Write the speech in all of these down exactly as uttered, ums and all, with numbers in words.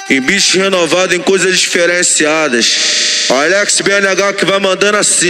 Em bicho renovado em coisas diferenciadas. Alex B N H que vai mandando assim,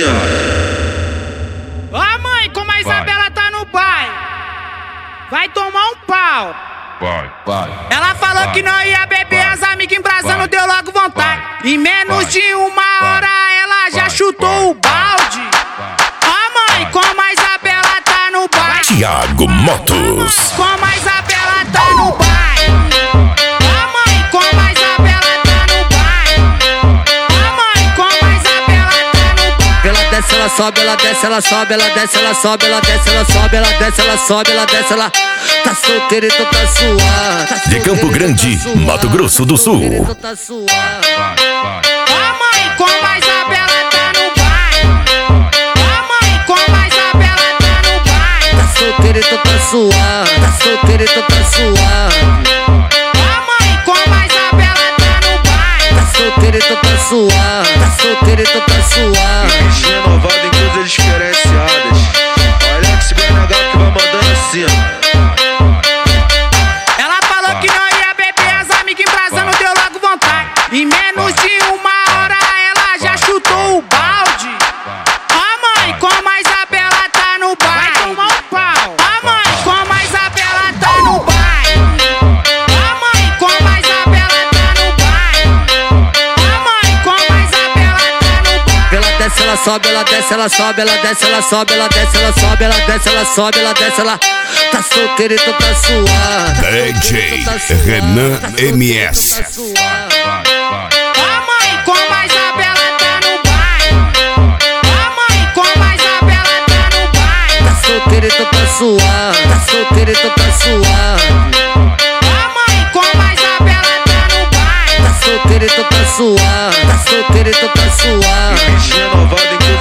ó. Ó mãe, como a Isabela tá no baile, vai tomar um pau. Vai, vai. Ela falou vai, que não ia beber, vai, as amigas embrasando, vai, deu logo vontade. vai, Em menos vai, de uma vai, hora ela já vai, chutou vai, o balde. Ó mãe, vai. como a Isabela tá no baile. Thiago Motos. Como a Isabela tá no baile. Ó mãe, como a Isabela tá no baile. Ó mãe, como a Isabela tá no baile. Ela desce, ela sobe, ela desce, ela sobe, ela desce, ela sobe, ela desce, ela sobe, ela desce, ela sobe, ela desce, ela tá solteira, então tá suave. De Campo Grande, Mato Grosso do Sul. Então tá suave. Ó mãe, como a Isabela tá no baile. Ó mãe, como a Isabela tá no baile. Tá solteira, então tá suave. Tá solteira, então tá suave. Ó mãe, como a Isabela tá no baile. Tá solteira, então tá suave. Tá solteira, então tá suave. Bicho renovado em coisas diferenciadas. Alex B N H que vai mandando assim, ó. Ela falou que não ia beber, as amigas embrasando, deu logo vontade. Em menos de uma hora ela já chutou o balde. Ó mãe, como a Isabela tá no baile, vai tomar um pau. Ó mãe, como a Isabela tá no baile. Ó mãe, como a Isabela tá no baile. Ó mãe, como a Isabela tá no baile. Ela desce, ela sobe, ela desce, ela sobe, ela desce, ela sobe, ela desce, ela sobe, ela desce, ela sobe, ela desce, ela tá solteira, então tá suave. D J Renan M S. Ó mãe, como a Isabela tá no baile. Ó mãe, como a Isabela tá no baile. Tá solteira, então tá suave. Tá solteira, então tá suave. Ó mãe, como a Isabela tá no baile. Tá solteira, então tá suave. Tá solteira, então tá suave. Bicho renovado em coisas